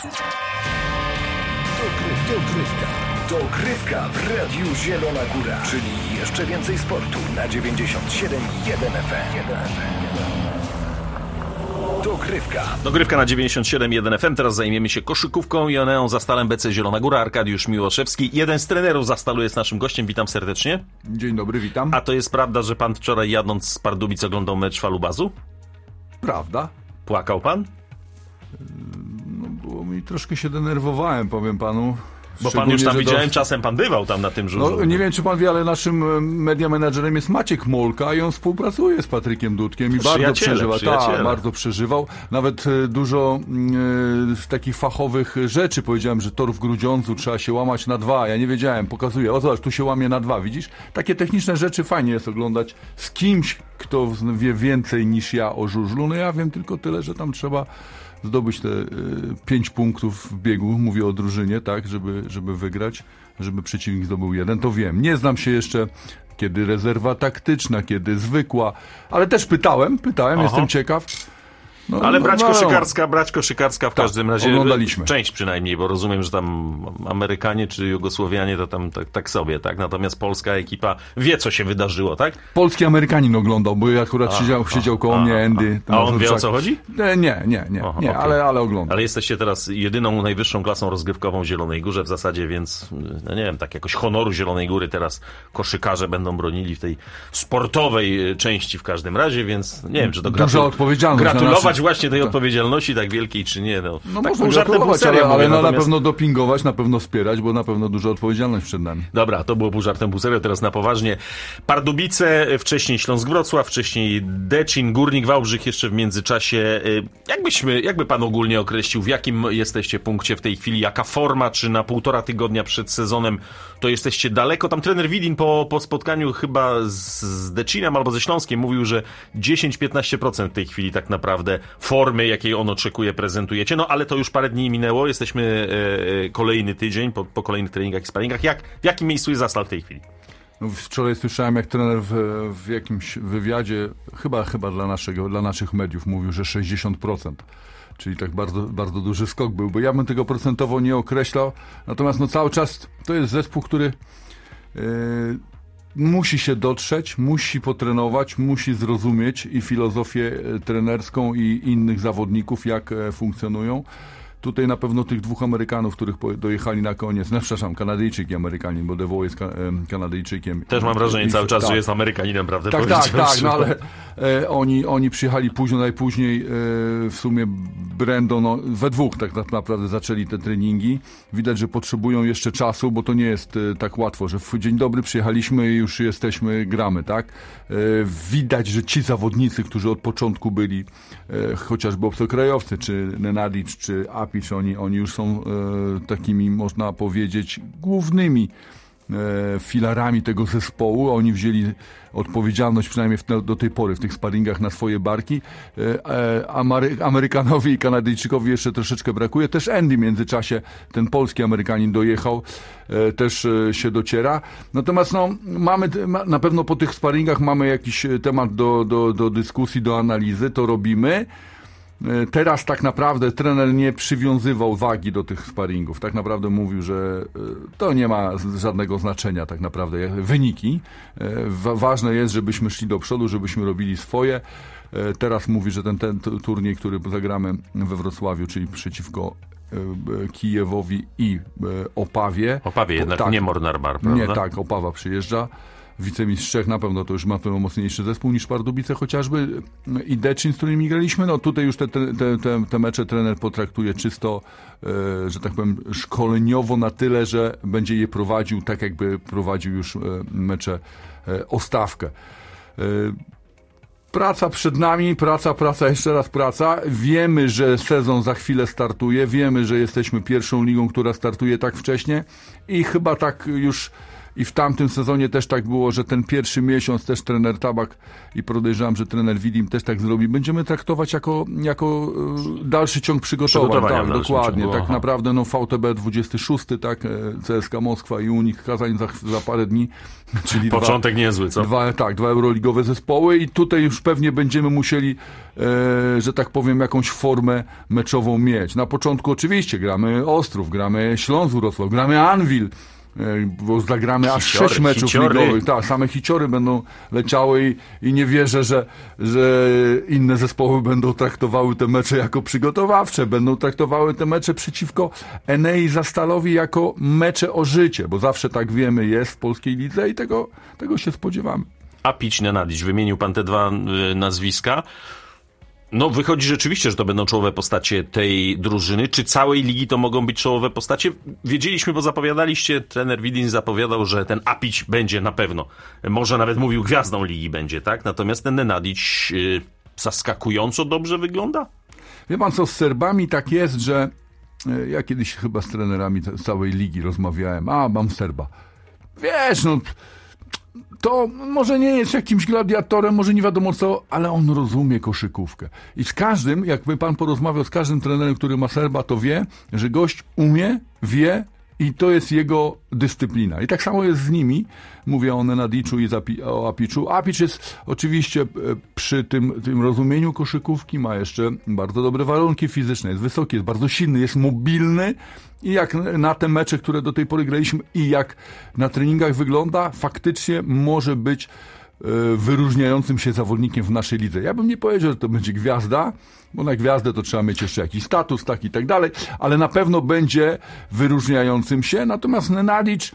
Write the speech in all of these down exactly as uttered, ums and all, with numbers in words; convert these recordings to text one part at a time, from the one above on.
Dogrywka. Dogrywka w Radiu Zielona Góra. Czyli jeszcze więcej sportu na dziewięćdziesiąt siedem i jeden F M. Dogrywka. Dogrywka na dziewięćdziesiąt siedem i jeden F M. Teraz zajmiemy się koszykówką i Oneą Zastalem B C Zielona Góra. Arkadiusz Miłoszewski, jeden z trenerów Zastalu, jest naszym gościem. Witam serdecznie. Dzień dobry, witam. A to jest prawda, że pan wczoraj jadąc z Pardubic oglądał mecz Falubazu? Prawda. Płakał pan? No, było mi troszkę się denerwowałem, powiem panu. Bo pan już tam widziałem, do... czasem pan bywał tam na tym żurzu. No, nie wiem, czy pan wie, ale naszym media menadżerem jest Maciek Molka i on współpracuje z Patrykiem Dudkiem i bardzo przeżywa. Tak, bardzo przeżywał. Nawet dużo e, takich fachowych rzeczy powiedziałem, że tor w Grudziądzu trzeba się łamać na dwa. Ja nie wiedziałem, pokazuję. O zobacz, tu się łamie na dwa, widzisz? Takie techniczne rzeczy fajnie jest oglądać z kimś, kto wie więcej niż ja o żużlu. No ja wiem tylko tyle, że tam trzeba zdobyć te y, pięć punktów w biegu, mówię o drużynie, tak, żeby, żeby wygrać, żeby przeciwnik zdobył jeden, to wiem. Nie znam się jeszcze, kiedy rezerwa taktyczna, kiedy zwykła, ale też pytałem, pytałem, Aha. jestem ciekaw. No, ale no, brać no, koszykarska, brać koszykarska w tak, każdym razie, oglądaliśmy. Część przynajmniej, bo rozumiem, że tam Amerykanie czy Jugosłowianie to tam tak, tak sobie, tak? Natomiast polska ekipa wie, co się wydarzyło, tak? Polski Amerykanin oglądał, bo ja akurat a, siedział, a, siedział koło a, mnie Andy. A, a on wie, o co chodzi? Nie, nie, nie, nie, Aha, nie okay. ale, ale oglądał. Ale jesteście teraz jedyną najwyższą klasą rozgrywkową w Zielonej Górze w zasadzie, więc no nie wiem, tak jakoś honoru Zielonej Góry teraz koszykarze będą bronili w tej sportowej części w każdym razie, więc nie wiem, czy to gratul- Duża odpowiedzialność gratulować naszych... właśnie tej odpowiedzialności tak wielkiej, czy nie. No, no tak można gratulować, ale, ale no, natomiast... na pewno dopingować, na pewno wspierać, bo na pewno duża odpowiedzialność przed nami. Dobra, to było pół żartem, pół serio, teraz na poważnie. Pardubice, wcześniej Śląsk Wrocław, wcześniej Deczyn, Górnik Wałbrzych jeszcze w międzyczasie. Jakbyśmy, jakby pan ogólnie określił, w jakim jesteście punkcie w tej chwili, jaka forma, czy na półtora tygodnia przed sezonem to jesteście daleko? Tam trener Widin po, po spotkaniu chyba z, z Deczynem albo ze Śląskiem mówił, że dziesięć do piętnastu procent w tej chwili tak naprawdę formy, jakiej on oczekuje, prezentujecie. No ale to już parę dni minęło, jesteśmy e, kolejny tydzień po, po kolejnych treningach i sparingach. Jak, w jakim miejscu jest Zastal w tej chwili? No, wczoraj słyszałem, jak trener w, w jakimś wywiadzie, chyba, chyba dla, naszego, dla naszych mediów mówił, że sześćdziesiąt procent. Czyli tak bardzo, bardzo duży skok był, bo ja bym tego procentowo nie określał. Natomiast no, cały czas to jest zespół, który yy, musi się dotrzeć, musi potrenować, musi zrozumieć i filozofię trenerską i innych zawodników, jak funkcjonują. Tutaj na pewno tych dwóch Amerykanów, których dojechali na koniec, no przepraszam, Kanadyjczyk i Amerykanin, bo Devo jest Kanadyjczykiem. Też mam wrażenie I, cały czas, tak. że jest Amerykaninem, prawda? Tak, tak, tak, no ale e, oni, oni przyjechali późno, najpóźniej e, w sumie Brandon, no, we dwóch tak naprawdę zaczęli te treningi. Widać, że potrzebują jeszcze czasu, bo to nie jest e, tak łatwo, że w dzień dobry przyjechaliśmy i już jesteśmy, gramy, tak? E, widać, że ci zawodnicy, którzy od początku byli, e, chociażby obcokrajowcy, czy Nenadic, czy Apicz, Oni, oni już są e, takimi, można powiedzieć, głównymi e, filarami tego zespołu. Oni wzięli odpowiedzialność, przynajmniej w, do tej pory, w tych sparingach na swoje barki. E, e, Amery, Amerykanowi i Kanadyjczykowi jeszcze troszeczkę brakuje. Też Andy w międzyczasie, ten polski Amerykanin dojechał, e, też e, się dociera. Natomiast no, mamy, ma, na pewno po tych sparingach mamy jakiś temat do, do, do dyskusji, do analizy, to robimy. Teraz tak naprawdę trener nie przywiązywał wagi do tych sparingów. Tak naprawdę mówił, że to nie ma żadnego znaczenia tak naprawdę. Wyniki. Ważne jest, żebyśmy szli do przodu, żebyśmy robili swoje. Teraz mówi, że ten, ten turniej, który zagramy we Wrocławiu, czyli przeciwko Kijewowi i Opawie. Opawie jednak, tak, nie Mornar-Bar, prawda? Nie, tak, Opawa przyjeżdża. Wicemistrz Czech na pewno to już ma pewno mocniejszy zespół niż Pardubice chociażby i Deczyn, z którymi graliśmy. No tutaj już te, te, te, te mecze trener potraktuje czysto, e, że tak powiem, szkoleniowo na tyle, że będzie je prowadził tak, jakby prowadził już e, mecze e, o stawkę. E, Praca przed nami, praca, praca, jeszcze raz praca. Wiemy, że sezon za chwilę startuje, wiemy, że jesteśmy pierwszą ligą, która startuje tak wcześnie i chyba tak już i w tamtym sezonie też tak było, że ten pierwszy miesiąc też trener Tabak i podejrzewam, że trener Widim też tak zrobi. Będziemy traktować jako, jako e, dalszy ciąg przygotowań. Tak, dokładnie. Ciągu. Tak Aha. naprawdę no V T B dwudziesty szósty, tak, C S K A Moskwa i Unik Kazań za, za parę dni. Czyli Początek dwa, niezły, co? Dwa, tak, dwa euroligowe zespoły i tutaj już pewnie będziemy musieli, e, że tak powiem, jakąś formę meczową mieć. Na początku oczywiście gramy Ostrów, gramy Śląsk Wrocław, gramy Anwil, bo zagramy hiciory, aż sześć meczów hiciory. ligowych. Tak, same hiciory będą leciały i, i nie wierzę, że, że inne zespoły będą traktowały te mecze jako przygotowawcze, będą traktowały te mecze przeciwko Enei Zastalowi jako mecze o życie, bo zawsze tak wiemy jest w polskiej lidze i tego, tego się spodziewamy. Apić, Nenadić, wymienił pan te dwa y, nazwiska. No, wychodzi rzeczywiście, że to będą czołowe postacie tej drużyny. Czy całej ligi to mogą być czołowe postacie? Wiedzieliśmy, bo zapowiadaliście, trener Widin zapowiadał, że ten Apić będzie na pewno. Może nawet mówił, gwiazdą ligi będzie, tak? Natomiast ten Nenadić yy, zaskakująco dobrze wygląda? Wie pan co, z Serbami tak jest, że yy, ja kiedyś chyba z trenerami z całej ligi rozmawiałem. A, mam Serba. Wiesz, no... To może nie jest jakimś gladiatorem, może nie wiadomo co, ale on rozumie koszykówkę. I z każdym, jakby pan porozmawiał z każdym trenerem, który ma Serba, to wie, że gość umie, wie i to jest jego dyscyplina. I tak samo jest z nimi. Mówię o Nenadiczu i o Apiczu. Apicz jest oczywiście przy tym, tym rozumieniu koszykówki, ma jeszcze bardzo dobre warunki fizyczne, jest wysoki, jest bardzo silny, jest mobilny i jak na te mecze, które do tej pory graliśmy i jak na treningach wygląda, faktycznie może być wyróżniającym się zawodnikiem w naszej lidze. Ja bym nie powiedział, że to będzie gwiazda, bo na gwiazdę to trzeba mieć jeszcze jakiś status, tak i tak dalej, ale na pewno będzie wyróżniającym się. Natomiast Nenadić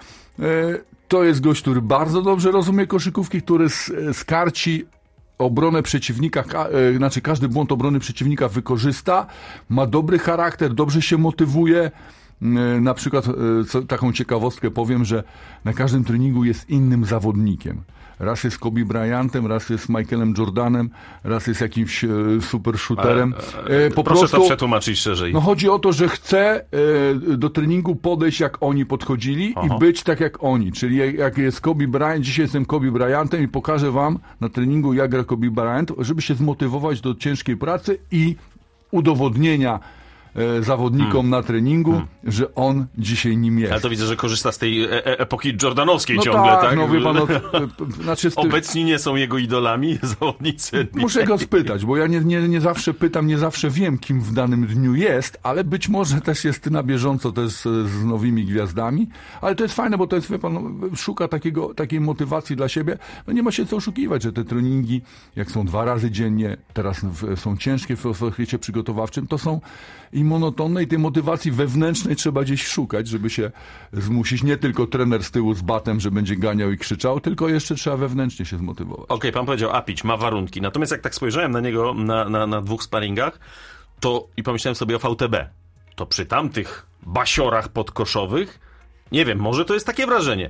to jest gość, który bardzo dobrze rozumie koszykówki, który z, z karci obronę przeciwnika, znaczy każdy błąd obrony przeciwnika wykorzysta, ma dobry charakter, dobrze się motywuje. Na przykład co, taką ciekawostkę powiem, że na każdym treningu jest innym zawodnikiem. Raz jest Kobe Bryantem, raz jest Michaelem Jordanem, raz jest jakimś e, super shooterem. E, po proszę prostu, to przetłumaczyć szerzej. No chodzi o to, że chce e, do treningu podejść jak oni podchodzili Aha. i być tak jak oni. Czyli jak jest Kobe Bryant, dzisiaj jestem Kobe Bryantem i pokażę wam na treningu jak gra Kobe Bryant, żeby się zmotywować do ciężkiej pracy i udowodnienia zawodnikom hmm. na treningu, hmm. że on dzisiaj nim jest. Ale to widzę, że korzysta z tej e- epoki jordanowskiej no ciągle, tak? tak? No wie pan, no, znaczy ty... Obecni nie są jego idolami, zawodnicy. Muszę go spytać, bo ja nie, nie, nie zawsze pytam, nie zawsze wiem, kim w danym dniu jest, ale być może też jest na bieżąco też z, z nowymi gwiazdami, ale to jest fajne, bo to jest, wie pan, no, szuka takiego, takiej motywacji dla siebie. No nie ma się co oszukiwać, że te treningi, jak są dwa razy dziennie, teraz w, są ciężkie w okresie przygotowawczym, to są i monotonne i tej motywacji wewnętrznej trzeba gdzieś szukać, żeby się zmusić. Nie tylko trener z tyłu z batem, że będzie ganiał i krzyczał, tylko jeszcze trzeba wewnętrznie się zmotywować. Okej, okay, pan powiedział, Apić ma warunki. Natomiast jak tak spojrzałem na niego na, na, na dwóch sparingach, to i pomyślałem sobie o V T B. To przy tamtych basiorach podkoszowych, nie wiem, może to jest takie wrażenie.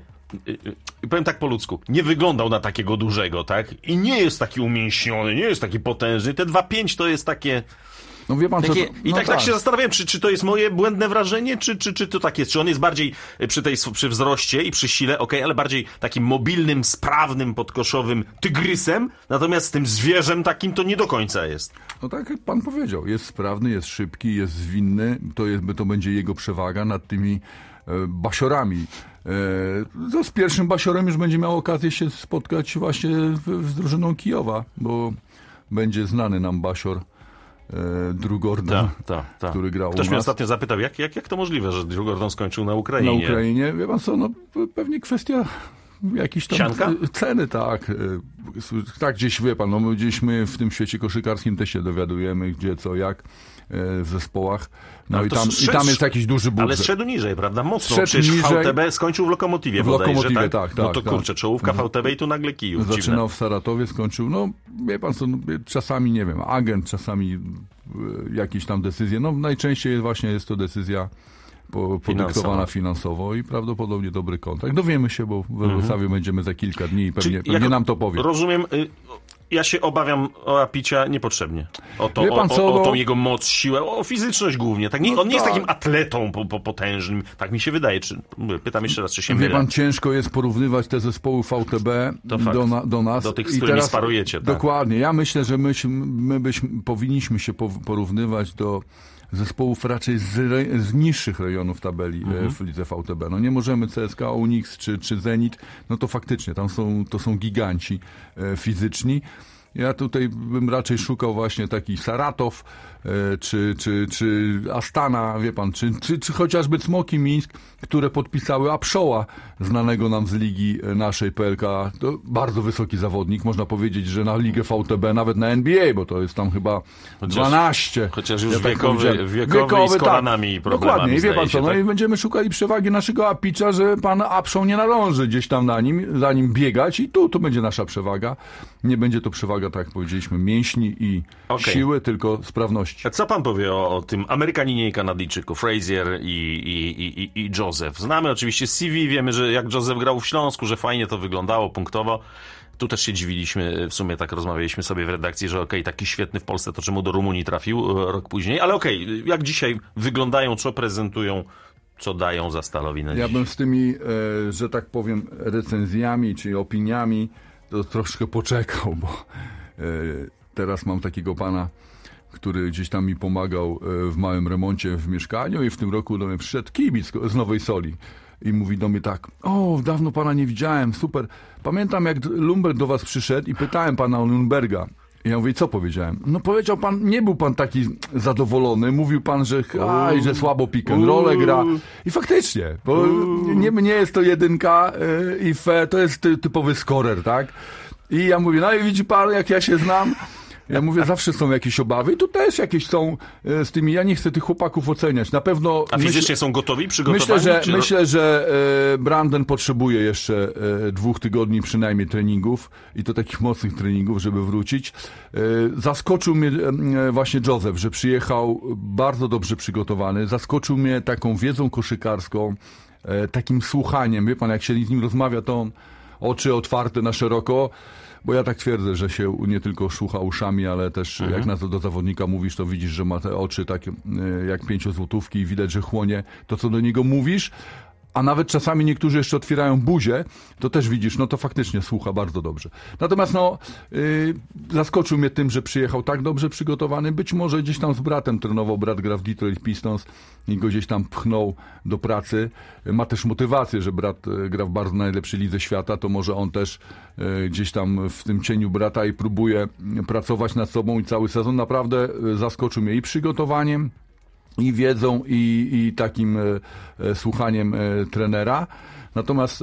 I powiem tak po ludzku, nie wyglądał na takiego dużego, tak? I nie jest taki umięśniony, nie jest taki potężny. Te dwa pięć to jest takie... No wie pan, co, Takie, no I tak, tak. tak się zastanawiam, czy, czy to jest moje błędne wrażenie, czy, czy, czy to tak jest? Czy on jest bardziej przy tej przy wzroście i przy sile, okej, okay, ale bardziej takim mobilnym, sprawnym, podkoszowym tygrysem, natomiast z tym zwierzem takim to nie do końca jest. No tak jak pan powiedział, jest sprawny, jest szybki, jest zwinny, to, jest, to będzie jego przewaga nad tymi e, basiorami. E, to z pierwszym basiorem już będzie miał okazję się spotkać właśnie w, z drużyną Kijowa, bo będzie znany nam basior Drew Gordon, ta, ta, ta. który grał Ktoś u nas. mnie ostatnio zapytał, jak, jak, jak to możliwe, że Drew Gordon skończył na Ukrainie? Na Ukrainie, wie pan co, no pewnie kwestia jakiejś tam Sianka? ceny, tak. Tak, gdzieś, wie pan, no gdzieś my w tym świecie koszykarskim też się dowiadujemy, gdzie, co, jak w zespołach. No, no i, tam, szedł, i tam jest jakiś duży budżet. Ale szedł niżej, prawda? Mocno. Szedł Przecież niżej, V T B skończył w Lokomotywie w bodajże, Lokomotywie, tak? tak, No to tak, kurczę, czołówka V T B i tu nagle Kijów. Zaczynał dziwne. w Saratowie, skończył, no wie pan co, no, czasami, nie wiem, agent, czasami jakieś tam decyzje. No najczęściej właśnie jest to decyzja po, podyktowana finansowo i prawdopodobnie dobry kontrakt. Dowiemy się, bo w Wrocławiu mhm. będziemy za kilka dni i pewnie, pewnie nam to powie. Rozumiem, Ja się obawiam o Apicia niepotrzebnie. O, to, Wie pan o, co, o, o no- tą jego moc, siłę, o fizyczność głównie. Tak, nie, No on nie jest tak. takim atletą po, po, potężnym. Tak mi się wydaje. Czy, mówię, pytam jeszcze raz, czy się Wie mylę. pan, ciężko jest porównywać te zespoły V T B To fakt. do, na, do nas. Do tych, z I którymi teraz- sparujecie, tak. Dokładnie. Ja myślę, że my, my byśmy, powinniśmy się po- porównywać do zespołów raczej z, re, z niższych rejonów tabeli Mhm. e, w lidze V T B. No nie możemy C S K A, Unix czy, czy Zenit, no to faktycznie, tam są, to są giganci e, fizyczni. Ja tutaj bym raczej szukał właśnie taki Saratow, e, czy, czy, czy Astana, wie pan, czy, czy, czy chociażby Cmoki Mińsk, które podpisały Apszoła, znanego nam z ligi naszej P L K. To bardzo wysoki zawodnik, można powiedzieć, że na ligę V T B, nawet na N B A, bo to jest tam chyba Chociaż- dwanaście. chociaż już ja tak wiekowy- powiedziałem. wiekowy i z kolanami i problemami, Dokładnie, i wie zdaje pan się, co, no tak? i będziemy szukali przewagi naszego Apicza, że pan Apszą nie nadąży gdzieś tam na nim, za nim biegać i tu, tu będzie nasza przewaga. Nie będzie to przewaga, tak jak powiedzieliśmy, mięśni i Okej. siły, tylko sprawności. A co pan powie o, o tym Amerykaninie i Kanadyjczyku, Frazier i, i, i, i, i Joseph? Znamy oczywiście C V, wiemy, że jak Joseph grał w Śląsku, że fajnie to wyglądało punktowo. Tu też się dziwiliśmy, w sumie tak rozmawialiśmy sobie w redakcji, że okej, taki świetny w Polsce, to czemu do Rumunii trafił e, rok później, ale okej, jak dzisiaj wyglądają, co prezentują, co dają za Stalowi na Ja dziś? bym z tymi, e, że tak powiem, recenzjami czy opiniami to troszkę poczekał, bo e, teraz mam takiego pana, który gdzieś tam mi pomagał e, w małym remoncie w mieszkaniu i w tym roku do mnie przyszedł kibic z Nowej Soli i mówi do mnie tak: o, dawno pana nie widziałem, super. Pamiętam, jak Lundberg do was przyszedł i pytałem pana o Lundberga. I ja mówię, co powiedziałem? No powiedział pan, nie był pan taki zadowolony, mówił pan, że aj, że słabo pick and roll gra. I faktycznie, bo nie, nie jest to jedynka y, i fe, to jest ty, typowy scorer, tak? I ja mówię, no i widzi pan, jak ja się znam. Ja mówię, zawsze są jakieś obawy i tu też jakieś są e, z tymi, ja nie chcę tych chłopaków oceniać. Na pewno... A fizycznie myśl, są gotowi, przygotowani? myślę, że, czy... myślę, że e, Brandon potrzebuje jeszcze e, dwóch tygodni przynajmniej treningów i to takich mocnych treningów, żeby wrócić. E, zaskoczył mnie e, właśnie Joseph, że przyjechał bardzo dobrze przygotowany. Zaskoczył mnie taką wiedzą koszykarską, e, takim słuchaniem. Wie pan, jak się z nim rozmawia, to on oczy otwarte na szeroko. Bo ja tak twierdzę, że się nie tylko słucha uszami, ale też mhm. jak na, do zawodnika mówisz, to widzisz, że ma te oczy takie jak pięciozłotówki i widać, że chłonie to, co do niego mówisz. A nawet czasami niektórzy jeszcze otwierają buzię, to też widzisz, no to faktycznie słucha bardzo dobrze. Natomiast no, yy, zaskoczył mnie tym, że przyjechał tak dobrze przygotowany. Być może gdzieś tam z bratem trenował, brat gra w Detroit Pistons i go gdzieś tam pchnął do pracy. Ma też motywację, że brat gra w bardzo najlepszej lidze świata, to może on też yy, gdzieś tam w tym cieniu brata i próbuje pracować nad sobą i cały sezon naprawdę zaskoczył mnie i przygotowaniem, i wiedzą, i, i takim e, e, słuchaniem e, trenera. Natomiast e,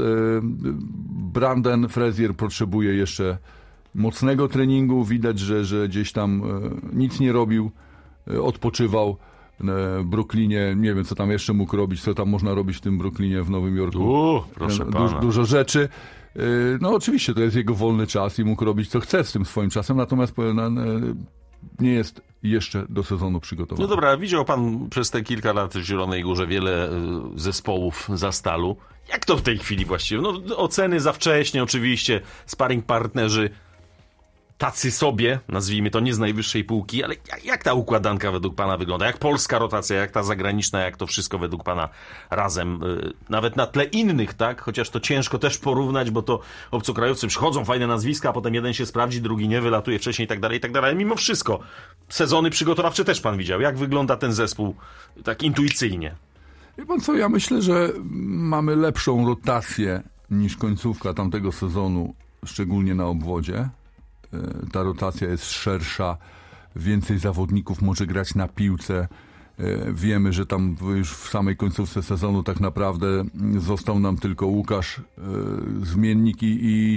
Brandon Frazier potrzebuje jeszcze mocnego treningu. Widać, że, że gdzieś tam e, nic nie robił, e, odpoczywał w Brooklynie. Nie wiem, co tam jeszcze mógł robić, co tam można robić w tym Brooklynie w Nowym Jorku. U, proszę Du- pana. Dużo rzeczy. E, no oczywiście, to jest jego wolny czas i mógł robić, co chce z tym swoim czasem. Natomiast e, nie jest jeszcze do sezonu przygotowany. No dobra, widział pan przez te kilka lat w Zielonej Górze wiele y, zespołów za Stalu. Jak to w tej chwili właściwie? No oceny za wcześnie oczywiście, sparring partnerzy tacy sobie, nazwijmy to nie z najwyższej półki, ale jak, jak ta układanka według pana wygląda? Jak polska rotacja, jak ta zagraniczna, jak to wszystko według pana razem, y, nawet na tle innych, tak? Chociaż to ciężko też porównać, bo to obcokrajowcy przychodzą, fajne nazwiska, a potem jeden się sprawdzi, drugi nie, wylatuje wcześniej i tak dalej, i tak dalej. Ale mimo wszystko, sezony przygotowawcze też pan widział. Jak wygląda ten zespół tak intuicyjnie? Wie pan co, ja myślę, że mamy lepszą rotację niż końcówka tamtego sezonu, szczególnie na obwodzie. Ta rotacja jest szersza, więcej zawodników może grać na piłce. Wiemy, że tam już w samej końcówce sezonu tak naprawdę został nam tylko Łukasz, zmiennik i, i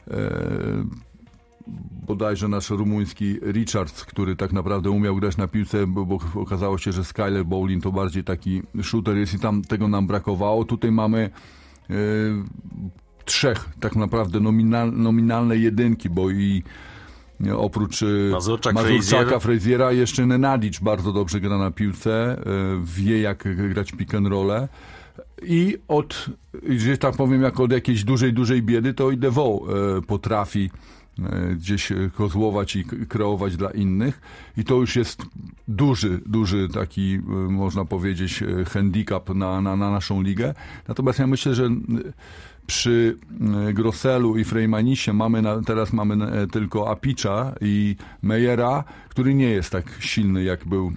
bodajże nasz rumuński Richards, który tak naprawdę umiał grać na piłce, bo, bo okazało się, że Skyler Bowling to bardziej taki shooter jest i tam tego nam brakowało. Tutaj mamy e, trzech tak naprawdę nominal, nominalne jedynki, bo i e, oprócz Mazurczak, Mazurczaka, Fraziera jeszcze Nenadic bardzo dobrze gra na piłce, e, wie jak grać pick and rolle. I od, że tak powiem, jak od jakiejś dużej, dużej biedy, to i Devoe e, potrafi gdzieś kozłować i kreować dla innych i to już jest duży, duży taki, można powiedzieć, handicap na, na, na naszą ligę. Natomiast ja myślę, że przy Grosselu i Freimanisie mamy na, teraz mamy tylko Apicza i Mejera, który nie jest tak silny, jak był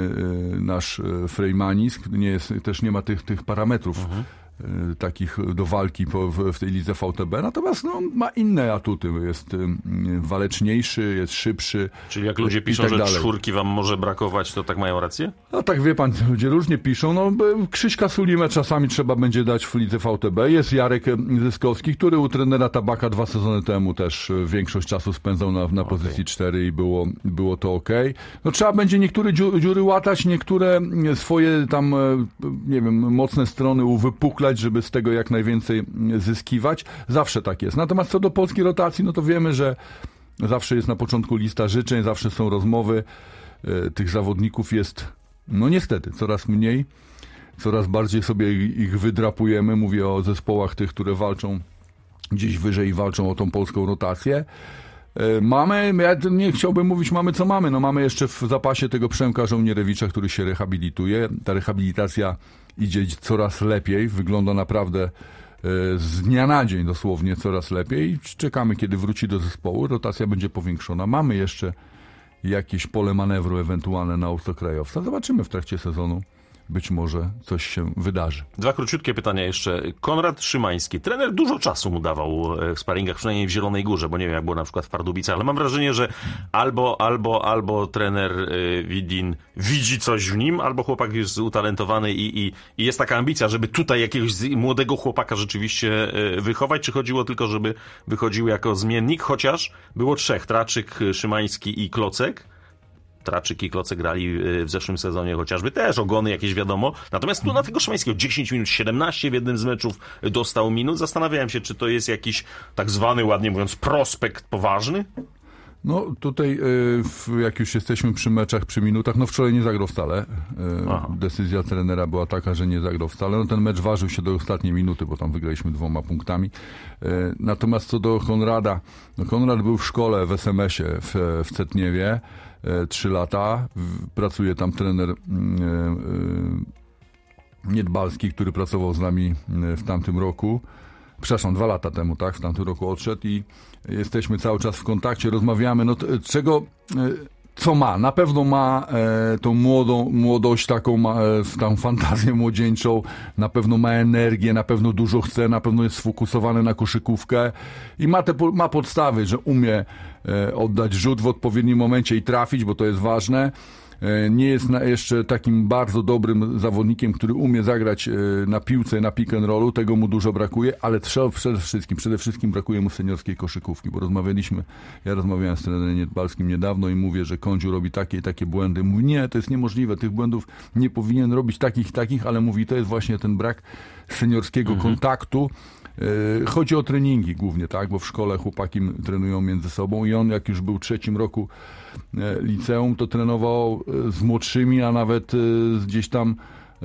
nasz Freimanis, nie jest, też nie ma tych, tych parametrów mhm. takich do walki po, w, w tej lidze V T B, natomiast no, ma inne atuty, jest waleczniejszy, jest szybszy. Czyli jak ludzie piszą, tak że dalej. czwórki wam może brakować, to tak mają rację? No tak, wie pan, ludzie różnie piszą, no Krzyśka Sulimę czasami trzeba będzie dać w lidze V T B, jest Jarek Zyskowski, który u trenera Tabaka dwa sezony temu też większość czasu spędzał na, na pozycji okay. cztery i było, było to okej. Okay. No trzeba będzie niektóre dziury łatać, niektóre swoje tam, nie wiem, mocne strony uwypuklać, żeby z tego jak najwięcej zyskiwać. Zawsze tak jest. Natomiast co do polskiej rotacji, no to wiemy, że zawsze jest na początku lista życzeń, zawsze są rozmowy. Tych zawodników jest, no niestety, coraz mniej. Coraz bardziej sobie ich wydrapujemy. Mówię o zespołach tych, które walczą gdzieś wyżej i walczą o tą polską rotację. Mamy, ja nie chciałbym mówić mamy co mamy, no mamy jeszcze w zapasie tego Przemka Żołnierewicza, który się rehabilituje. Ta rehabilitacja idzie coraz lepiej, wygląda naprawdę z dnia na dzień dosłownie coraz lepiej. Czekamy, kiedy wróci do zespołu, rotacja będzie powiększona. Mamy jeszcze jakieś pole manewru ewentualne na obcokrajowca. Zobaczymy w trakcie sezonu. Być może coś się wydarzy. Dwa króciutkie pytania jeszcze. Konrad Szymański. Trener dużo czasu mu dawał w sparingach, przynajmniej w Zielonej Górze, bo nie wiem, jak było na przykład w Pardubicach, ale mam wrażenie, że albo, albo, albo trener Widin widzi coś w nim, albo chłopak jest utalentowany i, i, i jest taka ambicja, żeby tutaj jakiegoś młodego chłopaka rzeczywiście wychować, czy chodziło tylko, żeby wychodził jako zmiennik, chociaż było trzech, Traczyk, Szymański i Klocek. Traczyk i Klocek grali w zeszłym sezonie chociażby, też ogony jakieś wiadomo. Natomiast tu na tego Szymańskiego dziesięć minut, siedemnaście w jednym z meczów dostał minut. Zastanawiałem się, czy to jest jakiś tak zwany, ładnie mówiąc, prospekt poważny? No tutaj jak już jesteśmy przy meczach, przy minutach, no wczoraj nie zagrał wcale. Aha. Decyzja trenera była taka, że nie zagrał wcale. No ten mecz ważył się do ostatniej minuty, bo tam wygraliśmy dwoma punktami. Natomiast co do Konrada, no Konrad był w szkole w S M S-ie w, w Cetniewie. Trzy lata. Pracuje tam trener Niedbalski, który pracował z nami w tamtym roku. Przepraszam, dwa lata temu, tak? W tamtym roku odszedł i jesteśmy cały czas w kontakcie, rozmawiamy. No czego, co ma? Na pewno ma e, tą młodą, młodość, taką ma, e, tą fantazję młodzieńczą, na pewno ma energię, na pewno dużo chce, na pewno jest sfokusowany na koszykówkę i ma, te, ma podstawy, że umie e, oddać rzut w odpowiednim momencie i trafić, bo to jest ważne. Nie jest na, jeszcze takim bardzo dobrym zawodnikiem, który umie zagrać na piłce, na pick and rollu, tego mu dużo brakuje, ale trzeba przede wszystkim, przede wszystkim brakuje mu seniorskiej koszykówki, bo rozmawialiśmy, ja rozmawiałem z trenerem Niedbalskim niedawno i mówię, że Kądziu robi takie i takie błędy. Mówi, nie, to jest niemożliwe, tych błędów nie powinien robić takich takich, ale mówi, to jest właśnie ten brak seniorskiego mhm. kontaktu. Chodzi o treningi głównie, tak, bo w szkole chłopaki trenują między sobą i on jak już był w trzecim roku liceum, to trenował z młodszymi, a nawet gdzieś tam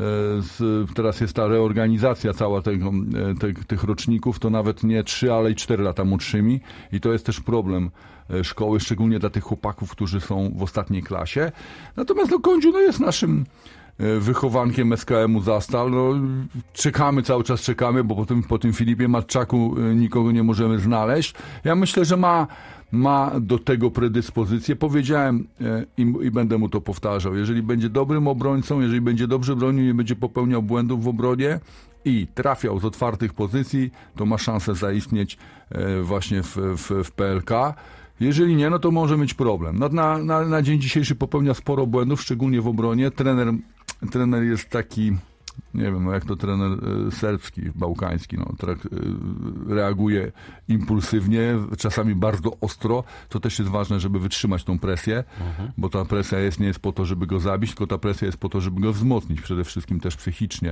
z, teraz jest ta reorganizacja cała tego, te, tych roczników, to nawet nie trzy, ale i cztery lata młodszymi i to jest też problem szkoły, szczególnie dla tych chłopaków, którzy są w ostatniej klasie. Natomiast no Kądziu no, jest naszym wychowankiem S K M-u Zastal. No, czekamy, cały czas czekamy, bo po tym, po tym Filipie Matczaku nikogo nie możemy znaleźć. Ja myślę, że ma, ma do tego predyspozycję. Powiedziałem i, i będę mu to powtarzał. Jeżeli będzie dobrym obrońcą, jeżeli będzie dobrze bronił, nie będzie popełniał błędów w obronie i trafiał z otwartych pozycji, to ma szansę zaistnieć właśnie w, w, w P L K. Jeżeli nie, no to może mieć problem. No, na, na, na dzień dzisiejszy popełnia sporo błędów, szczególnie w obronie. Trener, trener jest taki, nie wiem, no jak to trener e, serbski, bałkański, no, trak, e, reaguje impulsywnie, czasami bardzo ostro. To też jest ważne, żeby wytrzymać tą presję, mhm. bo ta presja jest, nie jest po to, żeby go zabić, tylko ta presja jest po to, żeby go wzmocnić, przede wszystkim też psychicznie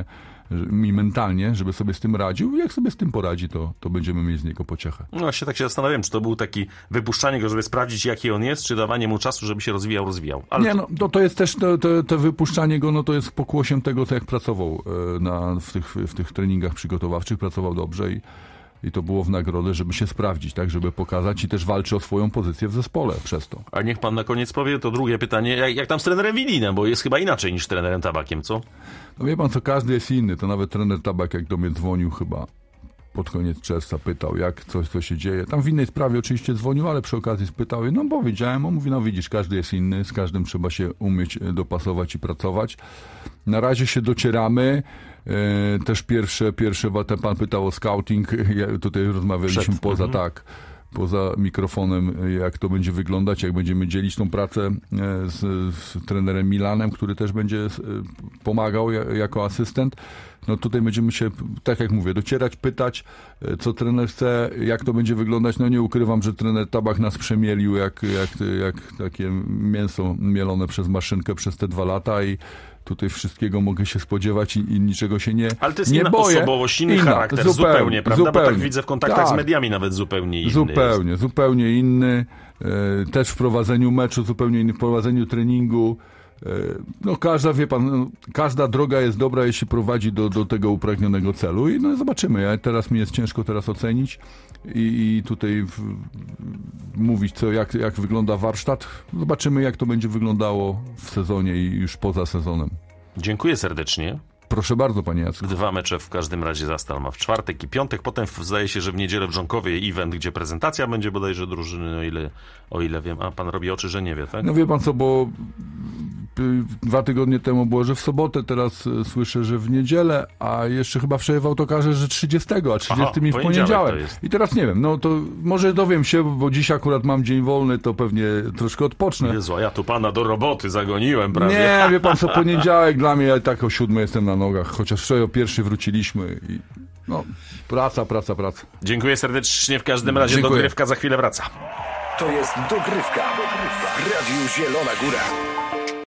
i mentalnie, żeby sobie z tym radził. I jak sobie z tym poradzi, to, to będziemy mieć z niego pociechę. No właśnie tak się zastanawiam, czy to był taki wypuszczanie go, żeby sprawdzić, jaki on jest, czy dawanie mu czasu, żeby się rozwijał, rozwijał. Ale nie, to... no to, to jest też, to, to, to wypuszczanie go, no to jest pokłosiem tego, co jak pracował na, w, tych, w tych treningach przygotowawczych, pracował dobrze i I to było w nagrodę, żeby się sprawdzić, tak, żeby pokazać i też walczy o swoją pozycję w zespole przez to. A niech pan na koniec powie, to drugie pytanie, jak, jak tam z trenerem Wilinem, bo jest chyba inaczej niż trenerem Tabakiem, co? No wie pan co, każdy jest inny, to nawet trener Tabak jak do mnie dzwonił chyba pod koniec czerwca, pytał jak coś, co się dzieje. Tam w innej sprawie oczywiście dzwonił, ale przy okazji spytał, no powiedziałem, on mówi, no widzisz, każdy jest inny, z każdym trzeba się umieć dopasować i pracować. Na razie się docieramy. E, też pierwsze, pierwsze, ten pan pytał o scouting, ja, tutaj rozmawialiśmy Przed. poza, Mhm. tak, poza mikrofonem, jak to będzie wyglądać, jak będziemy dzielić tą pracę z, z trenerem Milanem, który też będzie pomagał jako asystent. No tutaj będziemy się, tak jak mówię, docierać, pytać, co trener chce, jak to będzie wyglądać. No nie ukrywam, że trener Tabak nas przemielił jak, jak, jak takie mięso mielone przez maszynkę przez te dwa lata i tutaj wszystkiego mogę się spodziewać i, i niczego się nie Ale to jest nie inna boję. osobowość, inny Inna, charakter, zupełnie, zupełnie prawda? Zupełnie. Bo tak widzę w kontaktach tak. z mediami nawet zupełnie inny Zupełnie, jest. zupełnie inny. E, też w prowadzeniu meczu, zupełnie inny w prowadzeniu treningu. E, no każda, wie pan, no, każda droga jest dobra, jeśli prowadzi do, do tego upragnionego celu i no zobaczymy. Ja, teraz mi jest ciężko teraz ocenić i, i tutaj w, mówić, co, jak, jak wygląda warsztat. Zobaczymy, jak to będzie wyglądało w sezonie i już poza sezonem. Dziękuję serdecznie. Proszę bardzo, panie Jacku. Dwa mecze w każdym razie Zastal ma w czwartek i piątek. Potem w, zdaje się, że w niedzielę w Żonkowie event, gdzie prezentacja będzie bodajże drużyny, o ile, o ile wiem. A pan robi oczy, że nie wie, tak? No wie pan co, bo y, dwa tygodnie temu było, że w sobotę, teraz y, słyszę, że w niedzielę, a jeszcze chyba wczoraj w autokarze, że trzydziestego, a trzydziesty mi w poniedziałek poniedziałek. to jest. I teraz nie wiem, no to może dowiem się, bo dziś akurat mam dzień wolny, to pewnie troszkę odpocznę. Jezu, a ja tu pana do roboty zagoniłem prawie. Nie, wie pan co, poniedziałek dla mnie, ja tak o siódmej jestem na nogach, chociaż wczoraj o pierwszej wróciliśmy i no, praca, praca, praca. Dziękuję serdecznie w każdym razie. Dziękuję. Dogrywka za chwilę wraca. To jest Dogrywka w Radiu Zielona Góra.